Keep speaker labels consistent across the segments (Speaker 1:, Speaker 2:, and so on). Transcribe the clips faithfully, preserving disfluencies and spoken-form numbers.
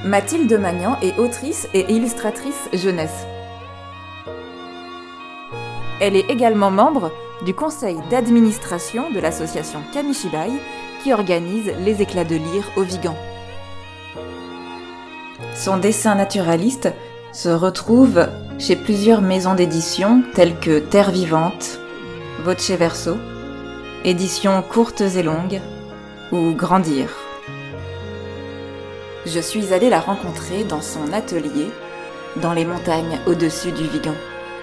Speaker 1: Mathilde Magnan est autrice et illustratrice jeunesse. Elle est également membre du conseil d'administration de l'association Kamishibai qui organise les éclats de lire au Vigan. Son dessin naturaliste se retrouve chez plusieurs maisons d'édition telles que Terre Vivante, Voce Verso, Éditions courtes et longues ou Grandir. Je suis allée la rencontrer dans son atelier, dans les montagnes au-dessus du Vigan.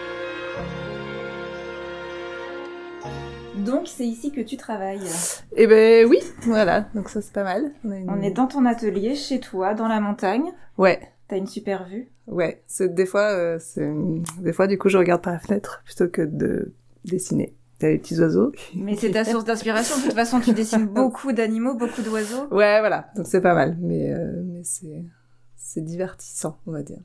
Speaker 1: Donc c'est ici que tu travailles.
Speaker 2: Eh ben oui, voilà, donc ça c'est pas mal.
Speaker 1: On, une... On est dans ton atelier, chez toi, dans la montagne.
Speaker 2: Ouais.
Speaker 1: T'as une super vue.
Speaker 2: Ouais, c'est des fois, euh, c'est des fois du coup je regarde par la fenêtre plutôt que de dessiner. T'as les petits oiseaux.
Speaker 1: Mais c'est ta source d'inspiration. De toute façon, tu dessines beaucoup d'animaux, beaucoup d'oiseaux.
Speaker 2: Ouais, voilà. Donc c'est pas mal, mais euh, mais c'est c'est divertissant, on va dire.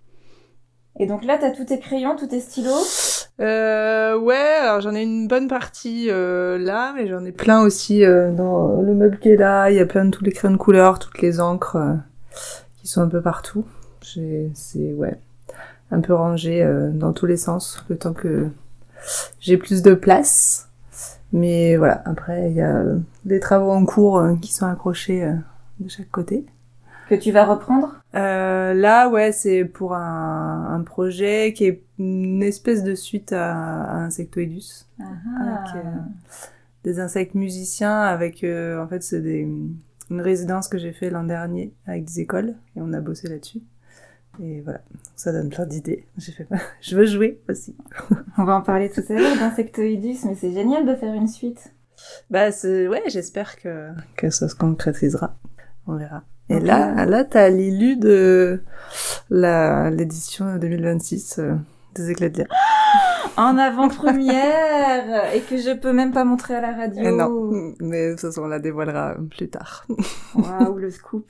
Speaker 1: Et donc là, t'as tous tes crayons, tous tes stylos.
Speaker 2: Euh, ouais, alors j'en ai une bonne partie euh, là, mais j'en ai plein aussi euh, dans le meuble qui est là. Il y a plein de tous les crayons de couleur, toutes les encres euh, qui sont un peu partout. J'ai, c'est ouais, un peu rangé euh, dans tous les sens, le temps que j'ai plus de place. Mais voilà, après il y a des travaux en cours euh, qui sont accrochés euh, de chaque côté.
Speaker 1: Que tu vas reprendre ?
Speaker 2: Euh, là, ouais, c'est pour un, un projet qui est une espèce de suite à, à Insectoidus.
Speaker 1: Ah.
Speaker 2: Avec euh, des insectes musiciens, avec, euh, en fait, c'est des, une résidence que j'ai fait l'an dernier avec des écoles, et on a bossé là-dessus. Et voilà, ça donne plein d'idées. J'ai fait, je veux jouer aussi.
Speaker 1: On va en parler tout à l'heure d'Insectoidus, mais c'est génial de faire une suite.
Speaker 2: Bah, c'est, ouais, j'espère que, que ça se concrétisera. On verra. Et okay. là, là, t'as l'illu de la, l'édition deux mille vingt-six euh, des éclats de lire.
Speaker 1: En avant-première! Et que je peux même pas montrer à la radio.
Speaker 2: Et non, mais de toute façon, on la dévoilera plus tard.
Speaker 1: Waouh, le scoop.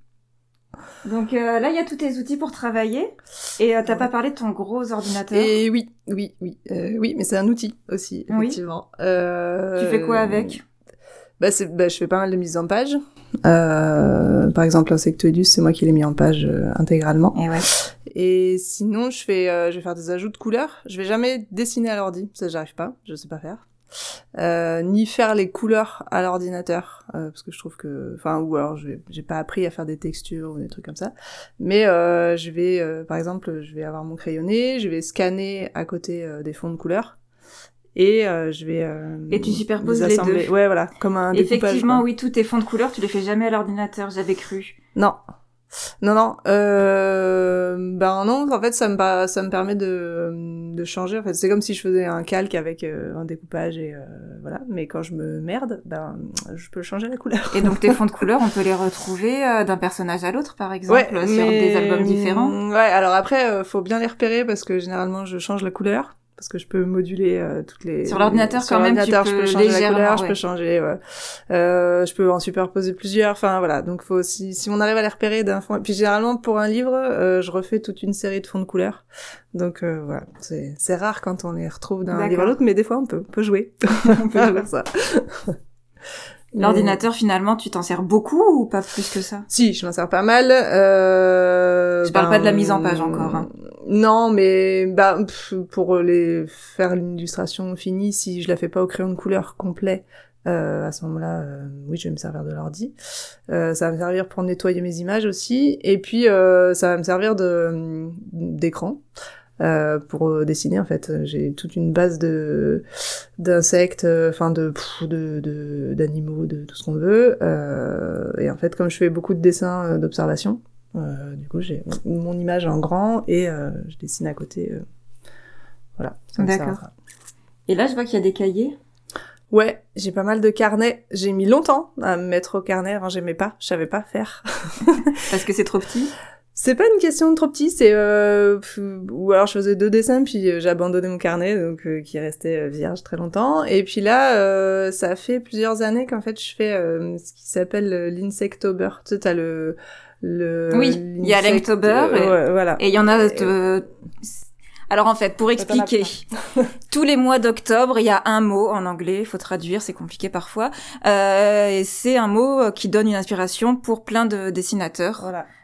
Speaker 1: Donc euh, là, il y a tous tes outils pour travailler. Et euh, t'as pas parlé de ton gros ordinateur.
Speaker 2: Et oui, oui, oui. Euh, oui, mais c'est un outil aussi, effectivement.
Speaker 1: Oui.
Speaker 2: Euh...
Speaker 1: Tu fais quoi avec ?
Speaker 2: Bah, c'est, bah, je fais pas mal de mise en page. Euh, par exemple, Insectoidus, c'est moi qui l'ai mis en page euh, intégralement.
Speaker 1: Et ouais.
Speaker 2: Et sinon, je fais, euh, je vais faire des ajouts de couleurs. Je vais jamais dessiner à l'ordi, ça j'arrive pas, je sais pas faire. Euh, ni faire les couleurs à l'ordinateur, euh, parce que je trouve que, enfin, ou alors j'ai, j'ai pas appris à faire des textures ou des trucs comme ça. Mais euh, je vais, euh, par exemple, je vais avoir mon crayonné, je vais scanner à côté euh, des fonds de couleurs. Et euh, je vais euh,
Speaker 1: et tu superposes les, les deux.
Speaker 2: Ouais, voilà, comme un découpage.
Speaker 1: Effectivement, oui, tous tes fonds de couleurs, tu les fais jamais à l'ordinateur, j'avais cru.
Speaker 2: Non. Non, non. Euh... Ben non, en fait, ça me, ça me permet de, de changer. En fait, c'est comme si je faisais un calque avec euh, un découpage et euh, voilà. Mais quand je me merde, ben je peux changer la couleur.
Speaker 1: Et donc tes fonds de couleurs, on peut les retrouver euh, d'un personnage à l'autre, par exemple, ouais, sur mais... des albums différents.
Speaker 2: Ouais. Alors après, euh, faut bien les repérer parce que généralement, je change la couleur. Parce que je peux moduler euh, toutes les...
Speaker 1: Sur l'ordinateur,
Speaker 2: sur
Speaker 1: quand
Speaker 2: l'ordinateur,
Speaker 1: même, tu peux
Speaker 2: je peux changer la couleur,
Speaker 1: ouais.
Speaker 2: je peux changer... Ouais. Euh, je peux en superposer plusieurs, enfin voilà. Donc faut aussi... Si on arrive à les repérer d'un fond... Puis généralement, pour un livre, euh, je refais toute une série de fonds de couleurs. Donc euh, voilà, c'est, c'est rare quand on les retrouve d'un D'accord. livre à l'autre, mais des fois, on peut, on peut jouer. on peut jouer ça.
Speaker 1: L'ordinateur, mais... finalement, tu t'en sers beaucoup ou pas plus que ça ?
Speaker 2: Si, je m'en sers pas mal. Euh...
Speaker 1: Je parle ben... pas de la mise en page encore. Hein.
Speaker 2: Non, mais bah pour les faire l'illustration finie, si je la fais pas au crayon de couleur complet, euh, à ce moment-là, euh, oui, je vais me servir de l'ordi. Euh, ça va me servir pour nettoyer mes images aussi, et puis euh, ça va me servir de d'écran. Euh, pour dessiner en fait, j'ai toute une base de d'insectes, enfin de, de de d'animaux, de tout ce qu'on veut. Euh, et en fait, comme je fais beaucoup de dessins d'observation, euh, du coup j'ai mon image en grand et euh, je dessine à côté. Euh, voilà. Ça
Speaker 1: D'accord. Et là, je vois qu'il y a des cahiers.
Speaker 2: Ouais, j'ai pas mal de carnets. J'ai mis longtemps à me mettre au carnet. Avant, j'aimais pas, je savais pas faire.
Speaker 1: Parce que c'est trop petit.
Speaker 2: C'est pas une question de trop petit, c'est euh, ou alors je faisais deux dessins puis euh, j'ai abandonné mon carnet donc euh, qui restait euh, vierge très longtemps et puis là euh, ça fait plusieurs années qu'en fait je fais euh, ce qui s'appelle euh, l'Insectober. Tu sais t'as le le
Speaker 1: oui, il y a l'Inktober
Speaker 2: euh,
Speaker 1: et
Speaker 2: ouais, voilà.
Speaker 1: Et il y en a de... Alors en fait, pour expliquer, tous les mois d'octobre, il y a un mot en anglais, il faut traduire, c'est compliqué parfois. Euh, et c'est un mot qui donne une inspiration pour plein de dessinateurs.
Speaker 2: Voilà.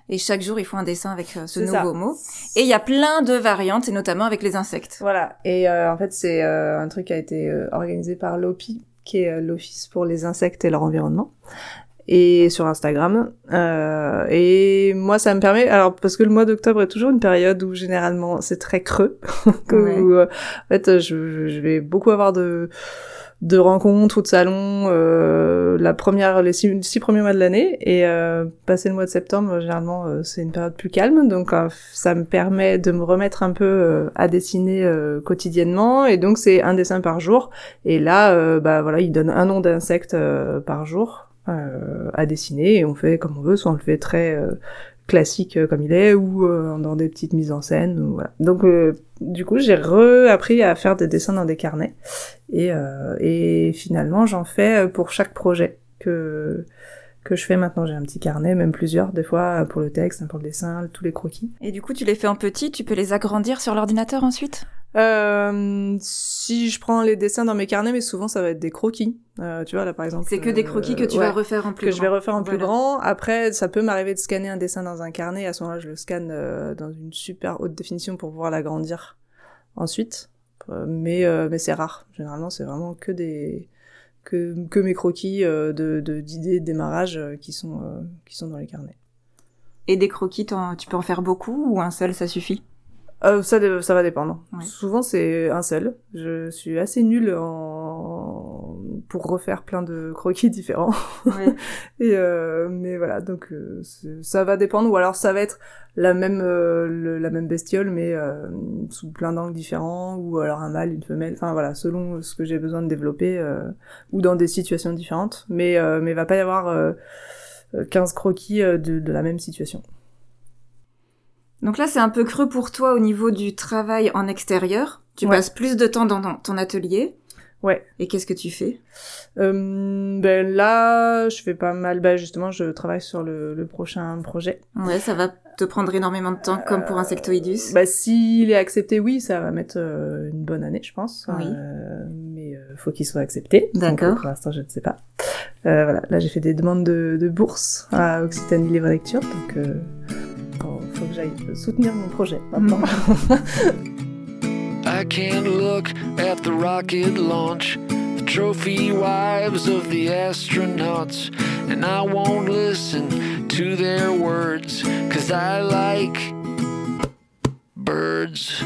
Speaker 1: Et chaque jour, il faut un dessin avec euh, ce
Speaker 2: C'est
Speaker 1: nouveau
Speaker 2: ça.
Speaker 1: mot. Et il y a plein de variantes, et notamment avec les insectes.
Speaker 2: Voilà. Et euh, en fait, c'est euh, un truc qui a été euh, organisé par l'O P I, qui est euh, l'Office pour les insectes et leur environnement, et sur Instagram. Euh, et moi, ça me permet... Alors, parce que le mois d'octobre est toujours une période où, généralement, c'est très creux. que,
Speaker 1: Ouais.
Speaker 2: où, euh, en fait, je, je vais beaucoup avoir de... de rencontres ou de salons euh, la première les six, six premiers mois de l'année, et euh, passé le mois de septembre, généralement euh, c'est une période plus calme, donc euh, ça me permet de me remettre un peu euh, à dessiner euh, quotidiennement, et donc c'est un dessin par jour, et là euh, bah voilà, il donne un nom d'insecte euh, par jour euh, à dessiner, et on fait comme on veut, soit on le fait très euh, classique euh, comme il est, ou euh, dans des petites mises en scène, ou, voilà. Donc euh, du coup j'ai re-appris à faire des dessins dans des carnets, et, euh, et finalement j'en fais pour chaque projet que que je fais maintenant. J'ai un petit carnet, même plusieurs des fois, pour le texte, pour le dessin, tous les croquis.
Speaker 1: Et du coup, tu les fais en petit, tu peux les agrandir sur l'ordinateur ensuite?
Speaker 2: Euh, si je prends les dessins dans mes carnets, mais souvent ça va être des croquis. Euh, tu vois là par exemple.
Speaker 1: C'est que des croquis que tu
Speaker 2: euh, ouais,
Speaker 1: vas refaire en plus
Speaker 2: que
Speaker 1: grand.
Speaker 2: je vais refaire en plus
Speaker 1: Voilà.
Speaker 2: grand. Après, ça peut m'arriver de scanner un dessin dans un carnet. À ce moment-là, je le scanne euh, dans une super haute définition pour pouvoir l'agrandir ensuite. Euh, mais euh, mais c'est rare. Généralement, c'est vraiment que des que que mes croquis euh, de de d'idées de démarrage euh, qui sont euh, qui sont dans les carnets.
Speaker 1: Et des croquis, t'en- tu peux en faire beaucoup ou un seul, ça suffit?
Speaker 2: Euh, ça, dé- ça va dépendre.
Speaker 1: Ouais.
Speaker 2: Souvent, c'est un seul. Je suis assez nulle en... pour refaire plein de croquis différents.
Speaker 1: Ouais.
Speaker 2: Et euh, mais voilà, donc euh, c'est- ça va dépendre. Ou alors ça va être la même euh, le- la même bestiole, mais euh, sous plein d'angles différents. Ou alors un mâle, une femelle. Enfin voilà, selon ce que j'ai besoin de développer, euh, ou dans des situations différentes. Mais euh, mais il va pas y avoir euh, quinze croquis euh, de, de la même situation.
Speaker 1: Donc là, c'est un peu creux pour toi au niveau du travail en extérieur. Tu
Speaker 2: Ouais.
Speaker 1: passes plus de temps dans ton- ton atelier.
Speaker 2: Ouais.
Speaker 1: Et qu'est-ce que tu fais?
Speaker 2: Euh, ben là, je fais pas mal. Ben justement, je travaille sur le, le prochain projet.
Speaker 1: Ouais, ça va te prendre énormément de temps, comme pour Insectoidus.
Speaker 2: Ben s'il est accepté, oui, ça va mettre euh, une bonne année, je pense.
Speaker 1: Oui.
Speaker 2: Euh, mais euh, faut qu'il soit accepté.
Speaker 1: D'accord.
Speaker 2: Donc, pour l'instant, je ne sais pas. Euh, voilà, là, j'ai fait des demandes de, de bourse à Occitanie Livre Lecture, donc euh, faut, faut que j'aille soutenir mon projet maintenant.
Speaker 3: I can't look at the rocket launch, the trophy wives of the astronauts, and I won't listen to their words, 'cause I like birds.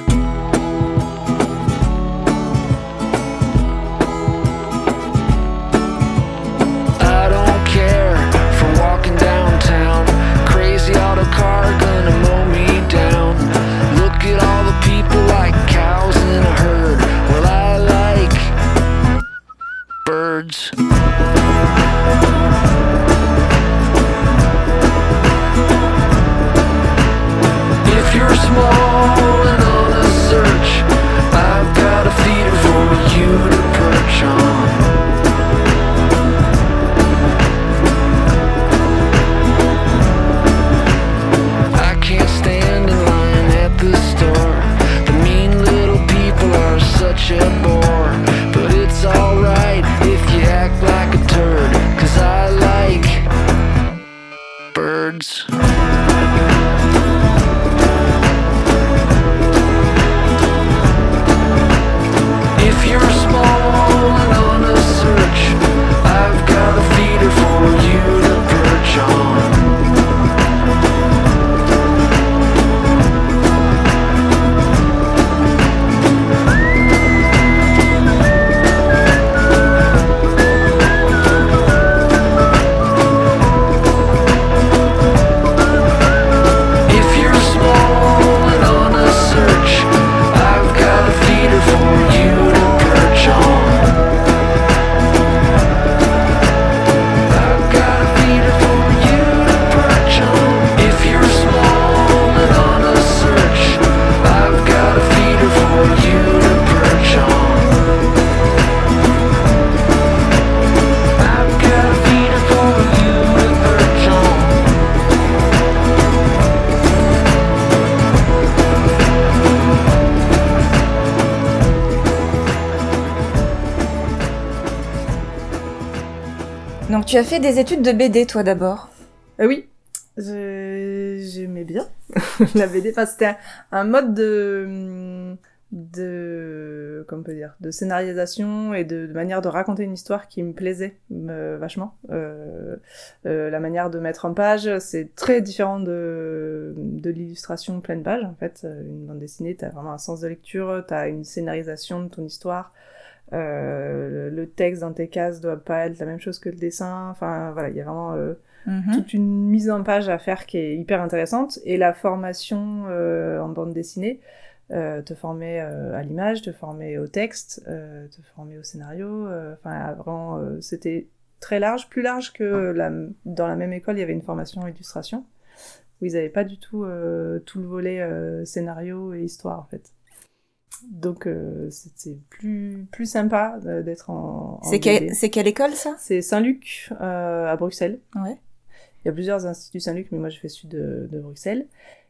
Speaker 3: I don't care for walking downtown, crazy auto car gonna mow me down. Look at all the people like cows in a herd. Well, I like birds. If you're small and on a search, I've got a feeder for you to perch on. I can't stand in line at the store. The mean little people are such a bore. But it's alright if you act like a turd, 'cause I like birds. If you're small and on a search, I've got a feeder for you to perch on. If you're small and on a search, I've got a feeder for you to perch on. I've got a feeder for you to perch on. If you're small and on a search, I've got a feeder for you to perch on. I've got a feeder for you to perch on.
Speaker 1: Donc tu as fait des études de B D, toi, d'abord.
Speaker 2: Euh, oui. Je... J'aimais bien la B D. Enfin, c'était un, un mode de... de comment on peut dire de scénarisation et de, de manière de raconter une histoire qui me plaisait euh, vachement. Euh, euh, la manière de mettre en page, c'est très différent de, de l'illustration pleine page. En fait, une bande dessinée, t'as vraiment un sens de lecture, t'as une scénarisation de ton histoire. Euh, le, le texte dans tes cases doit pas être la même chose que le dessin. Enfin, voilà, il y a vraiment euh, mm-hmm. toute une mise en page à faire qui est hyper intéressante. Et la formation euh, en bande dessinée, Euh, te former euh, à l'image, te former au texte, euh, te former au scénario. Enfin, euh, vraiment, euh, c'était très large, plus large que la, dans la même école, il y avait une formation illustration, où ils n'avaient pas du tout euh, tout le volet euh, scénario et histoire, en fait. Donc, euh, c'était plus, plus sympa euh, d'être en, en
Speaker 1: c'est, quel, c'est quelle école, ça ?
Speaker 2: C'est Saint-Luc, euh, à Bruxelles.
Speaker 1: Ouais.
Speaker 2: Il y a plusieurs instituts Saint-Luc, mais moi, j'ai fait celui de, de Bruxelles.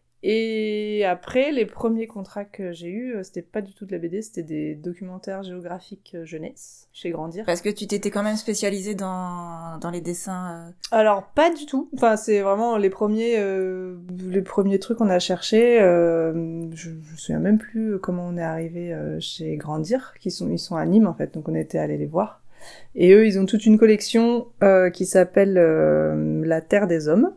Speaker 2: Et après, les premiers contrats que j'ai eus, c'était pas du tout de la B D, c'était des documentaires géographiques jeunesse, chez Grandir.
Speaker 1: Parce que tu t'étais quand même spécialisée dans, dans les dessins... Euh...
Speaker 2: Alors, pas du tout. Enfin, c'est vraiment les premiers, euh, les premiers trucs qu'on a cherchés. Euh, je, je me souviens même plus comment on est arrivé euh, chez Grandir, qui sont, ils sont à Nîmes, en fait, donc on était allés les voir. Et eux, ils ont toute une collection euh, qui s'appelle euh, La Terre des Hommes.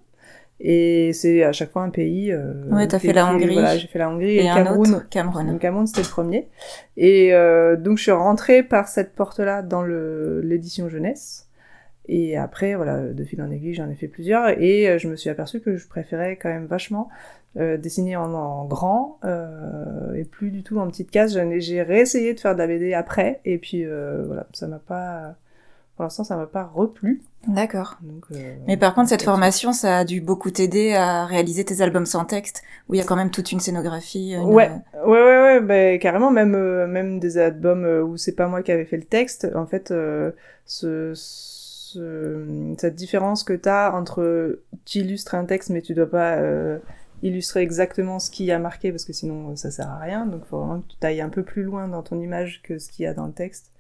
Speaker 2: Et c'est à chaque fois un pays. Euh,
Speaker 1: ouais, t'as fait la Hongrie.
Speaker 2: Voilà, j'ai fait la Hongrie et,
Speaker 1: et
Speaker 2: le Cameroun.
Speaker 1: Autre, Cameroun.
Speaker 2: Le Cameroun, c'était le premier. Et euh, donc, je suis rentrée par cette porte-là dans le, l'édition jeunesse. Et après, voilà, de fil en aiguille, j'en ai fait plusieurs. Et euh, je me suis aperçue que je préférais quand même vachement euh, dessiner en, en grand euh, et plus du tout en petites cases. J'en ai, j'ai réessayé de faire de la B D après. Et puis, euh, voilà, ça m'a pas... Pour l'instant, ça m'a pas replu.
Speaker 1: D'accord.
Speaker 2: Donc, euh,
Speaker 1: mais par contre, cette formation, ça a dû beaucoup t'aider à réaliser tes albums sans texte, où il y a quand même toute une scénographie. Une...
Speaker 2: Ouais, ouais, ouais, ouais, bah, carrément, même, euh, même des albums où c'est pas moi qui avais fait le texte. En fait, euh, ce, ce, cette différence que t'as entre tu illustres un texte, mais tu dois pas euh, illustrer exactement ce qu'il y a marqué, parce que sinon, ça sert à rien. Donc, faut vraiment que tu ailles un peu plus loin dans ton image que ce qu'il y a dans le texte.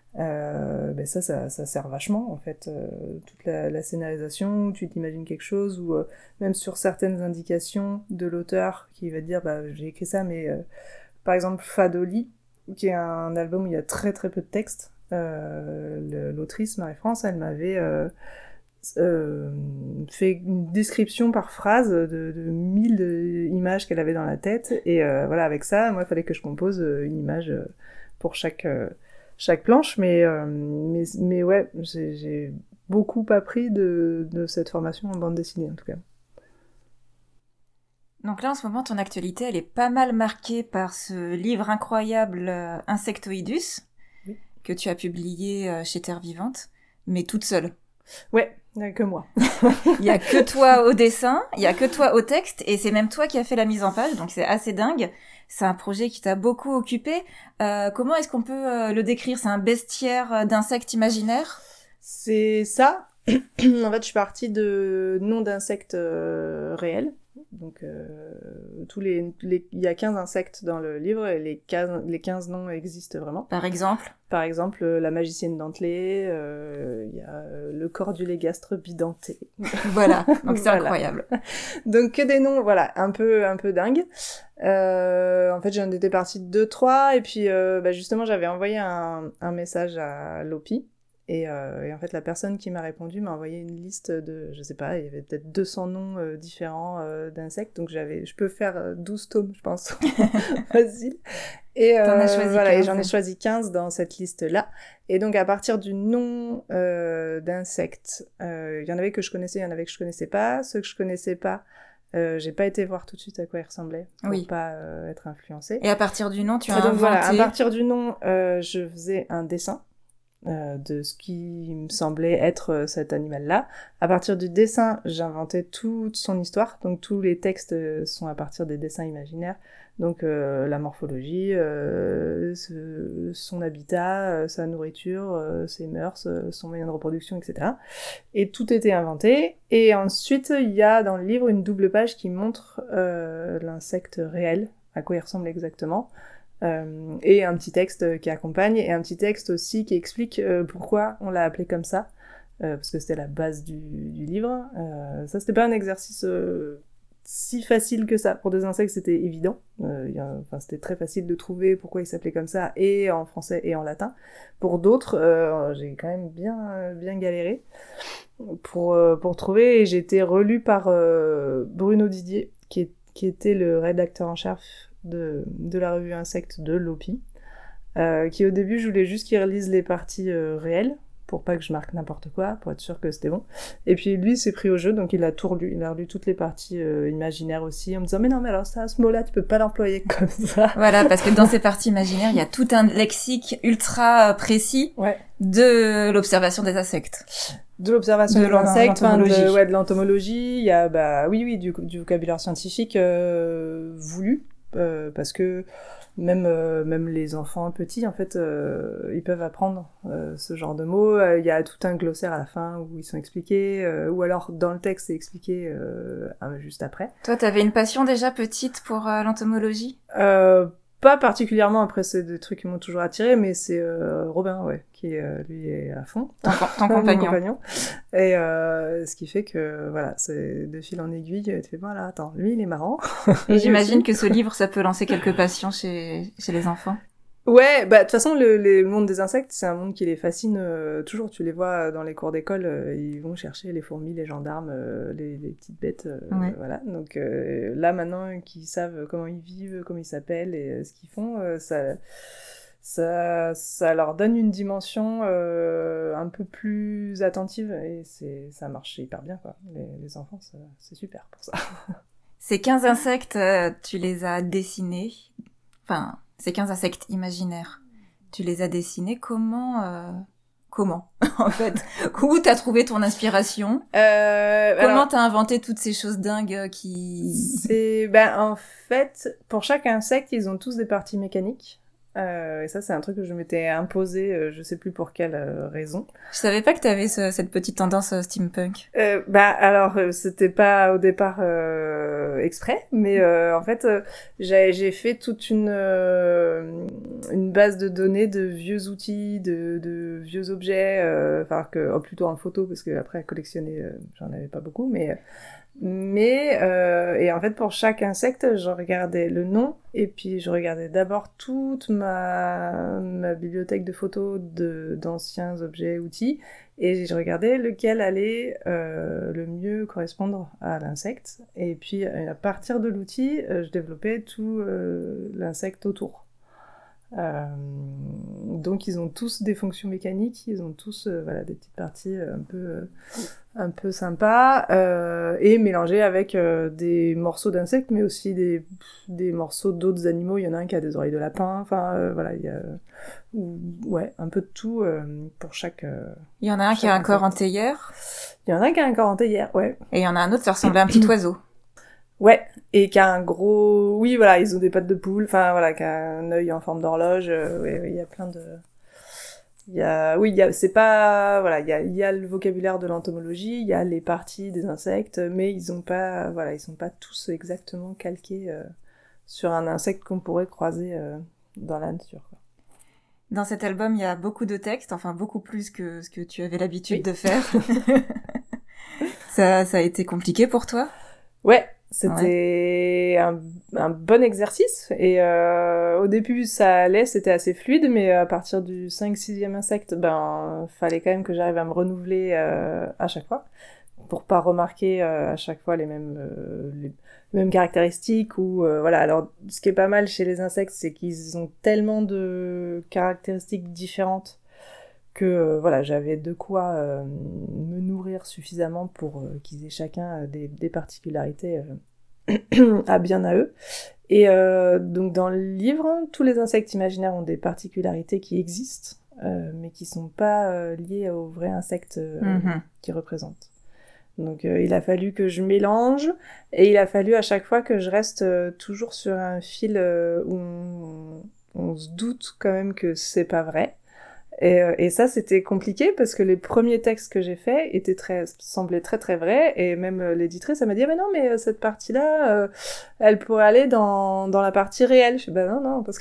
Speaker 2: Euh, ben ça, ça, ça sert vachement en fait. Euh, toute la, la scénarisation, où tu t'imagines quelque chose, ou euh, même sur certaines indications de l'auteur qui va dire bah j'ai écrit ça, mais euh, par exemple Fadoli, qui est un album où il y a très très peu de texte. Euh, le, l'autrice Marie-France, elle m'avait euh, euh, fait une description par phrase de, de mille images qu'elle avait dans la tête, et euh, voilà, avec ça, moi il fallait que je compose une image pour chaque euh, chaque planche, mais, euh, mais, mais ouais, j'ai, j'ai beaucoup appris de, de cette formation en bande dessinée, en tout cas.
Speaker 1: Donc là, en ce moment, ton actualité, elle est pas mal marquée par ce livre incroyable euh, Insectoidus, oui. que tu as publié euh, chez Terre Vivante, mais toute seule.
Speaker 2: Ouais, il n'y a que moi.
Speaker 1: Il y a que toi au dessin, il y a que toi au texte, et c'est même toi qui as fait la mise en page, donc c'est assez dingue. C'est un projet qui t'a beaucoup occupé. Euh, comment est-ce qu'on peut euh, le décrire ? C'est un bestiaire d'insectes imaginaires ?
Speaker 2: C'est ça. En fait, je suis partie de noms d'insectes euh, réels. Donc, euh, tous les, les, il y a quinze insectes dans le livre et les quinze, les quinze noms existent vraiment.
Speaker 1: Par exemple ?
Speaker 2: Par exemple, la magicienne dentelée, euh, il y a le cordulégastre bidenté.
Speaker 1: Voilà, donc c'est voilà. Incroyable.
Speaker 2: Donc, que des noms, voilà, un peu, un peu dingues. Euh, en fait, j'en étais partie de deux, trois, et puis, euh, bah, justement, j'avais envoyé un, un message à Lopi. Et, euh, et en fait, la personne qui m'a répondu m'a envoyé une liste de, je sais pas, il y avait peut-être deux cents noms euh, différents euh, d'insectes, donc j'avais, je peux faire euh, douze tomes, je pense, facile. Et, euh,
Speaker 1: T'en as choisi
Speaker 2: voilà,
Speaker 1: quinze.
Speaker 2: Et j'en ai choisi quinze dans cette liste-là. Et donc, à partir du nom euh, d'insectes, euh, il y en avait que je connaissais, il y en avait que je connaissais pas. Ceux que je connaissais pas, euh, j'ai pas été voir tout de suite à quoi ils ressemblaient, pour
Speaker 1: oui.
Speaker 2: pas euh, être influencée.
Speaker 1: Et à partir du nom, tu as
Speaker 2: et donc,
Speaker 1: inventé...
Speaker 2: voilà, à partir du nom, euh, je faisais un dessin. Euh, de ce qui me semblait être euh, cet animal-là. À partir du dessin, j'inventais toute son histoire, donc tous les textes euh, sont à partir des dessins imaginaires, donc euh, la morphologie, euh, ce, son habitat, euh, sa nourriture, euh, ses mœurs, euh, son moyen de reproduction, et cetera. Et tout était inventé, et ensuite il y a dans le livre une double page qui montre euh, l'insecte réel, à quoi il ressemble exactement, Euh, et un petit texte qui accompagne, et un petit texte aussi qui explique euh, pourquoi on l'a appelé comme ça. euh, parce que c'était la base du, du livre. Euh, ça, c'était pas un exercice euh, si facile que ça. Pour des insectes, c'était évident. Euh, y a, enfin, c'était très facile de trouver pourquoi ils s'appelaient comme ça, et en français et en latin. Pour d'autres, euh, j'ai quand même bien, bien galéré pour, euh, pour trouver, et j'ai été relue par euh, Bruno Didier, qui, est, qui était le rédacteur en chef de, de la revue Insectes de l'O P I, euh, qui au début, je voulais juste qu'il relise les parties euh, réelles, pour pas que je marque n'importe quoi, pour être sûr que c'était bon. Et puis lui, il s'est pris au jeu, donc il a tout relu, il a relu toutes les parties euh, imaginaires aussi, en me disant « Mais non, mais alors ça, ce mot-là, tu peux pas l'employer comme ça !»
Speaker 1: Voilà, parce que dans ces parties imaginaires, il y a tout un lexique ultra précis
Speaker 2: ouais.
Speaker 1: de l'observation des insectes.
Speaker 2: De l'observation
Speaker 1: de
Speaker 2: des insectes, enfin,
Speaker 1: l'entomologie.
Speaker 2: de, ouais, de l'entomologie, il y a, bah, oui, oui, du, du vocabulaire scientifique euh, voulu, euh, parce que même euh, même les enfants petits, en fait, euh, ils peuvent apprendre euh, ce genre de mots. Il euh, y a tout un glossaire à la fin où ils sont expliqués, euh, ou alors dans le texte c'est expliqué euh, juste après.
Speaker 1: Toi, t'avais une passion déjà petite pour euh, l'entomologie ?
Speaker 2: euh, Pas particulièrement, après c'est des trucs qui m'ont toujours attiré, mais c'est euh, Robin, ouais, qui euh, lui est à fond.
Speaker 1: Ton, ton compagnon.
Speaker 2: compagnon. Et euh, ce qui fait que, voilà, c'est de fil en aiguille, tu fais, voilà, attends, lui il est marrant.
Speaker 1: Et j'imagine que ce livre, ça peut lancer quelques passions chez, chez les enfants.
Speaker 2: Ouais, bah de toute façon, le, le monde des insectes, c'est un monde qui les fascine euh, toujours. Tu les vois dans les cours d'école, euh, ils vont chercher les fourmis, les gendarmes, euh, les, les petites bêtes, euh,
Speaker 1: ouais.
Speaker 2: Voilà. Donc euh, là, maintenant qu'ils savent comment ils vivent, comment ils s'appellent et euh, ce qu'ils font, euh, ça, ça, ça leur donne une dimension euh, un peu plus attentive, et c'est, ça marche hyper bien, quoi. Les, les enfants, ça, c'est super pour ça.
Speaker 1: Ces quinze insectes, euh, tu les as dessinés, enfin... Ces quinze insectes imaginaires, tu les as dessinés comment euh... Comment en fait? Où t'as trouvé ton inspiration? euh, Comment alors, t'as inventé toutes ces choses dingues qui...
Speaker 2: C'est ben en fait, pour chaque insecte, ils ont tous des parties mécaniques. Euh, et ça, c'est un truc que je m'étais imposé, euh, je sais plus pour quelle euh, raison.
Speaker 1: Je savais pas que t'avais ce, cette petite tendance euh, steampunk.
Speaker 2: Euh, bah alors, euh, c'était pas au départ euh, exprès, mais euh, en fait, euh, j'ai, j'ai fait toute une euh, une base de données de vieux outils, de, de vieux objets, enfin euh, que oh, plutôt en photo, parce que après à collectionner, euh, j'en avais pas beaucoup, mais Mais, euh, et en fait, pour chaque insecte, je regardais le nom, et puis je regardais d'abord toute ma, ma bibliothèque de photos de, d'anciens objets, outils, et je regardais lequel allait euh, le mieux correspondre à l'insecte. Et puis, à partir de l'outil, je développais tout euh, l'insecte autour. Euh, donc ils ont tous des fonctions mécaniques, ils ont tous euh, voilà, des petites parties un peu, euh, un peu sympas, euh, et mélangées avec euh, des morceaux d'insectes, mais aussi des, des morceaux d'autres animaux. Il y en a un qui a des oreilles de lapin, enfin euh, voilà, il y a ouais, un peu de tout euh, pour chaque... Euh,
Speaker 1: il y en a un qui a un corps en théière.
Speaker 2: Il y en a un qui a un corps en théière, ouais.
Speaker 1: Et il y en a un autre qui ressemble à un petit oiseau.
Speaker 2: Ouais, et qui a un gros... Oui, voilà, ils ont des pattes de poule, enfin, voilà, qui a un œil en forme d'horloge, euh, oui, oui, il y a plein de... Il y a... Oui, il y a... c'est pas... Voilà, il y a, il y a le vocabulaire de l'entomologie, il y a les parties des insectes, mais ils ont pas... Voilà, ils sont pas tous exactement calqués euh, sur un insecte qu'on pourrait croiser euh, dans la nature, quoi.
Speaker 1: Dans cet album, il y a beaucoup de textes, enfin, beaucoup plus que ce que tu avais l'habitude oui. de faire. ça, ça a été compliqué pour toi ?
Speaker 2: Ouais. C'était ouais. un, un bon exercice, et euh, au début ça allait, c'était assez fluide, mais à partir du cinq sixième insecte, ben fallait quand même que j'arrive à me renouveler euh, à chaque fois, pour pas remarquer euh, à chaque fois les mêmes, euh, les mêmes caractéristiques, ou euh, voilà. Alors ce qui est pas mal chez les insectes, c'est qu'ils ont tellement de caractéristiques différentes que euh, voilà, j'avais de quoi euh, me nourrir suffisamment pour euh, qu'ils aient chacun euh, des, des particularités euh, à bien à eux. Et euh, donc dans le livre, tous les insectes imaginaires ont des particularités qui existent, euh, mais qui sont pas euh, liées aux vrais insectes euh, mm-hmm. qu'ils représentent. Donc euh, il a fallu que je mélange, et il a fallu à chaque fois que je reste euh, toujours sur un fil euh, où on, on se doute quand même que c'est pas vrai. Et, et ça, c'était compliqué, parce que les premiers textes que j'ai faits étaient très, semblaient très très vrais, et même l'éditrice, elle m'a dit, ah, mais non, mais cette partie-là, euh, elle pourrait aller dans, dans la partie réelle. Je dis, bah non, non, parce que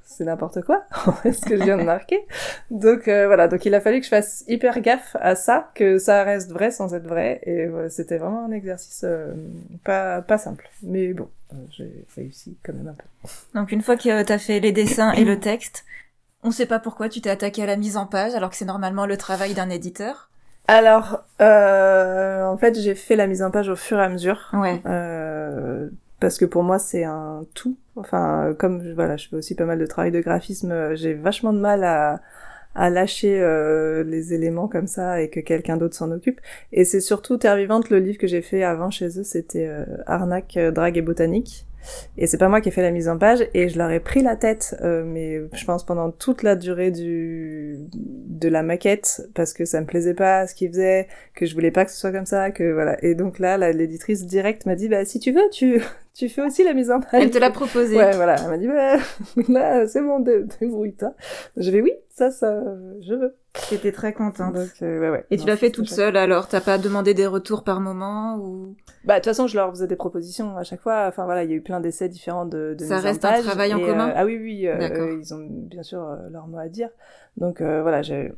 Speaker 2: c'est n'importe quoi, ce que je viens de marquer. Donc euh, voilà, donc il a fallu que je fasse hyper gaffe à ça, que ça reste vrai sans être vrai, et voilà, c'était vraiment un exercice euh, pas pas simple, mais bon, euh, j'ai réussi quand même un peu.
Speaker 1: Donc une fois que t'as fait les dessins et le texte, on sait pas pourquoi tu t'es attaqué à la mise en page, alors que c'est normalement le travail d'un éditeur.
Speaker 2: Alors, euh, en fait, j'ai fait la mise en page au fur et à mesure.
Speaker 1: Ouais.
Speaker 2: Euh, parce que pour moi, c'est un tout. Enfin, comme voilà, je fais aussi pas mal de travail de graphisme, j'ai vachement de mal à, à lâcher euh, les éléments comme ça et que quelqu'un d'autre s'en occupe. Et c'est surtout Terre Vivante, le livre que j'ai fait avant chez eux, c'était euh, Arnaque, euh, Drague et Botanique. Et c'est pas moi qui ai fait la mise en page, et je leur ai pris la tête, euh, mais je pense pendant toute la durée du de la maquette, parce que ça me plaisait pas ce qu'ils faisaient, que je voulais pas que ce soit comme ça, que voilà. Et donc là, la, l'éditrice directe m'a dit, bah si tu veux, tu tu fais aussi la mise en page.
Speaker 1: Elle te l'a proposé.
Speaker 2: Ouais, voilà. Elle m'a dit, bah là, c'est bon, dé- débrouille-toi. Je vais, oui, ça, ça, je veux.
Speaker 1: J'étais très contente.
Speaker 2: Donc, euh, ouais, ouais.
Speaker 1: Et
Speaker 2: Non,
Speaker 1: tu l'as fait
Speaker 2: c'est
Speaker 1: toute
Speaker 2: chouette.
Speaker 1: seule alors? T'as pas demandé des retours par moment ou...
Speaker 2: Bah, de toute façon, je leur faisais des propositions à chaque fois. Enfin, voilà, il y a eu plein d'essais différents de, de
Speaker 1: Ça
Speaker 2: mise
Speaker 1: reste
Speaker 2: en
Speaker 1: un
Speaker 2: page.
Speaker 1: travail en
Speaker 2: Et,
Speaker 1: commun
Speaker 2: euh, Ah oui, oui, euh,
Speaker 1: D'accord.
Speaker 2: ils ont bien sûr euh, leur mot à dire. Donc, euh, voilà, j'ai...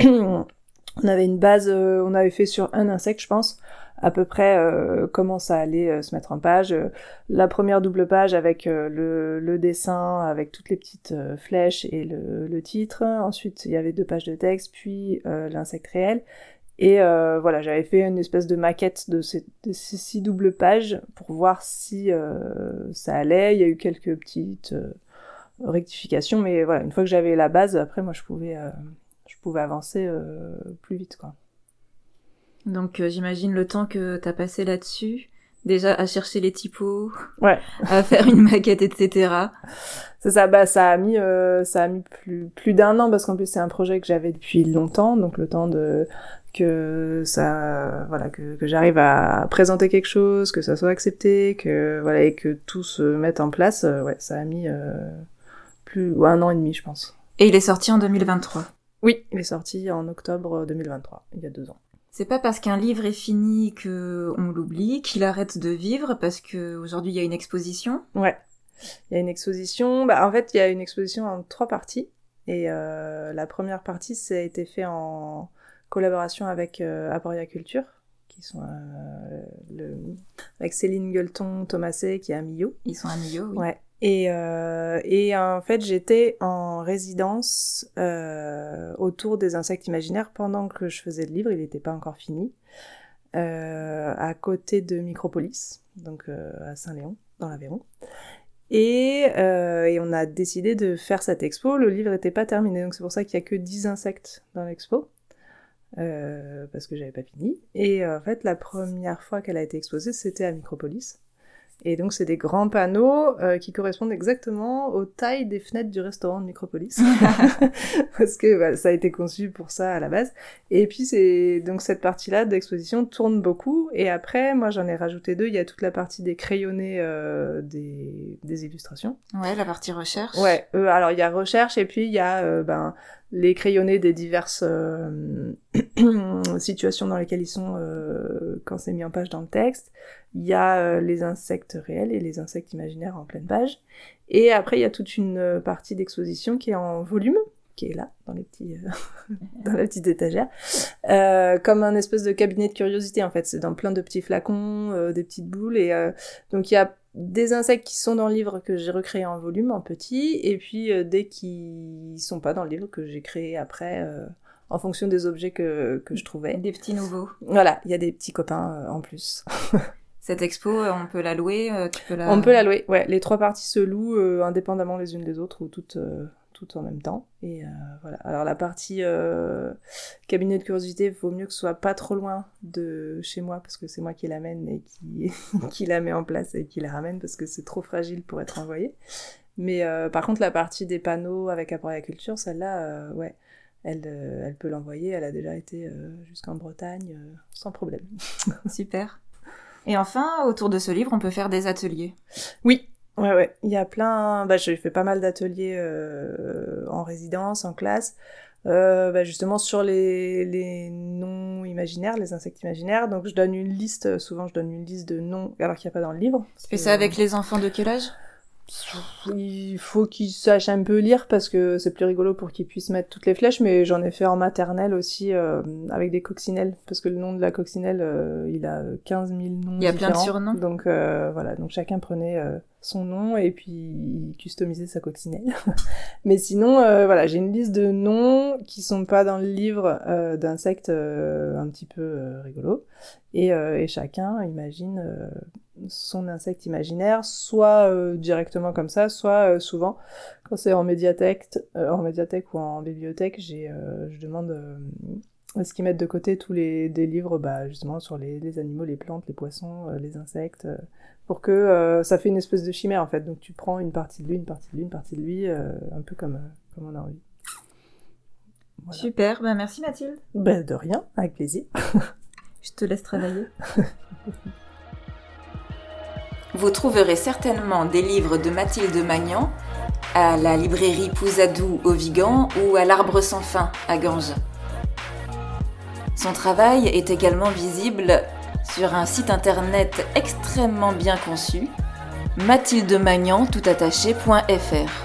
Speaker 2: on avait une base, euh, on avait fait sur un insecte, je pense, à peu près euh, comment ça allait euh, se mettre en page. Euh, la première double page avec euh, le, le dessin, avec toutes les petites euh, flèches et le, le titre. Ensuite, il y avait deux pages de texte, puis euh, l'insecte réel. Et euh, voilà, j'avais fait une espèce de maquette de ces, de ces six doubles pages pour voir si euh, ça allait. Il y a eu quelques petites euh, rectifications, mais voilà, une fois que j'avais la base, après moi je pouvais, euh, je pouvais avancer euh, plus vite, quoi.
Speaker 1: Donc euh, j'imagine le temps que t'as passé là-dessus, déjà à chercher les typos,
Speaker 2: Ouais.
Speaker 1: à faire une maquette, et cetera.
Speaker 2: C'est ça, bah ça a mis, euh, ça a mis plus plus d'un an parce qu'en plus c'est un projet que j'avais depuis longtemps, donc le temps de que ça, voilà, que, que j'arrive à présenter quelque chose, que ça soit accepté, que voilà, et que tout se mette en place, euh, ouais, ça a mis euh, plus ou un an et demi, je pense.
Speaker 1: Et il est sorti en deux mille vingt-trois.
Speaker 2: Oui, il est sorti en octobre deux mille vingt-trois, il y a deux ans.
Speaker 1: C'est pas parce qu'un livre est fini que on l'oublie, qu'il arrête de vivre, parce que aujourd'hui il y a une exposition.
Speaker 2: Ouais, il y a une exposition. Bah en fait, il y a une exposition en trois parties, et euh, la première partie, ça a été fait en collaboration avec euh, Aporia Culture, qui sont euh, le... avec Céline Guelton Thomasé, qui est à Millau.
Speaker 1: Ils sont à Millau, oui.
Speaker 2: Ouais. Et, euh, et en fait, j'étais en résidence euh, autour des insectes imaginaires pendant que je faisais le livre, il n'était pas encore fini, euh, à côté de Micropolis, donc euh, à Saint-Léon, dans l'Aveyron. Et, euh, et on a décidé de faire cette expo, le livre n'était pas terminé, donc c'est pour ça qu'il n'y a que dix insectes dans l'expo. Euh, parce que j'avais pas fini. Et euh, en fait, la première fois qu'elle a été exposée, c'était à Micropolis. Et donc, c'est des grands panneaux euh, qui correspondent exactement aux tailles des fenêtres du restaurant de Micropolis. Parce que bah, ça a été conçu pour ça à la base. Et puis, c'est donc cette partie-là d'exposition tourne beaucoup. Et après, moi, j'en ai rajouté deux. Il y a toute la partie des crayonnés euh, des, des illustrations.
Speaker 1: Ouais, la partie recherche.
Speaker 2: Ouais, euh, alors il y a recherche et puis il y a euh, ben, les crayonnés des diverses euh, situations dans lesquelles ils sont euh, quand c'est mis en page dans le texte. Il y a euh, les insectes réels et les insectes imaginaires en pleine page. Et après, il y a toute une partie d'exposition qui est en volume, qui est là, dans les petits, euh, dans la petite étagère, euh, comme un espèce de cabinet de curiosité, en fait. C'est dans plein de petits flacons, euh, des petites boules, et euh, donc il y a des insectes qui sont dans le livre que j'ai recréé en volume, en petit, et puis euh, des qui sont pas dans le livre que j'ai créé après, euh, en fonction des objets que, que je trouvais.
Speaker 1: Des petits nouveaux.
Speaker 2: Voilà, il y a des petits copains euh, en plus.
Speaker 1: Cette expo, on peut la louer, tu peux la...
Speaker 2: On peut la louer, ouais. Les trois parties se louent euh, indépendamment les unes des autres, ou toutes, euh, toutes en même temps. Et euh, voilà. Alors la partie euh, cabinet de curiosité, il vaut mieux que ce soit pas trop loin de chez moi, parce que c'est moi qui l'amène et qui, qui la met en place et qui la ramène, parce que c'est trop fragile pour être envoyé. Mais euh, par contre, la partie des panneaux avec Aporia Culture, celle-là, euh, ouais, elle, euh, elle peut l'envoyer. Elle a déjà été euh, jusqu'en Bretagne, euh, sans problème.
Speaker 1: Super. Et enfin, autour de ce livre, on peut faire des ateliers.
Speaker 2: Oui, ouais, ouais. Il y a plein... Bah, j'ai fait pas mal d'ateliers euh, en résidence, en classe, euh, bah, justement sur les, les noms imaginaires, les insectes imaginaires. Donc je donne une liste, souvent je donne une liste de noms, alors qu'il n'y a pas dans le livre.
Speaker 1: Tu fais ça avec les enfants de quel âge ?
Speaker 2: il faut qu'il sache un peu lire parce que c'est plus rigolo pour qu'il puisse mettre toutes les flèches, mais j'en ai fait en maternelle aussi euh, avec des coccinelles, parce que le nom de la coccinelle, euh, il a quinze mille noms différents.
Speaker 1: Il y a plein de surnoms.
Speaker 2: Donc euh, voilà, donc chacun prenait euh, son nom et puis il customisait sa coccinelle. Mais sinon, euh, voilà, j'ai une liste de noms qui sont pas dans le livre euh, d'insectes euh, un petit peu euh, rigolos. Et, euh, et chacun imagine euh, son insecte imaginaire, soit euh, directement comme ça, soit euh, souvent, quand c'est en médiathèque, euh, en médiathèque ou en bibliothèque, j'ai, euh, je demande euh, à ce qu'ils mettent de côté tous les des livres bah, justement sur les, les animaux, les plantes, les poissons, euh, les insectes, euh, pour que euh, ça fait une espèce de chimère en fait. Donc tu prends une partie de lui, une partie de lui, une partie de lui, euh, un peu comme, euh, comme on a envie.
Speaker 1: Voilà. Super, ben merci Mathilde.
Speaker 2: Ben de rien, avec plaisir.
Speaker 1: Je te laisse travailler. Vous trouverez certainement des livres de Mathilde Magnan à la librairie Pouzadou au Vigan ou à l'Arbre sans fin à Ganges. Son travail est également visible sur un site internet extrêmement bien conçu, mathildemagnan tout attaché point f r.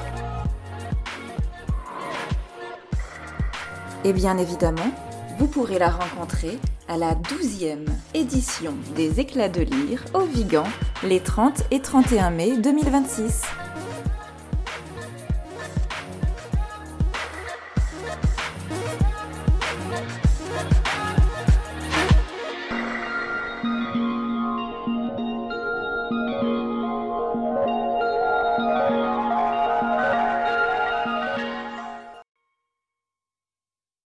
Speaker 1: Et bien évidemment, vous pourrez la rencontrer à la douzième édition des Éclats de Lire au Vigan les trente et trente et un mai deux mille vingt-six.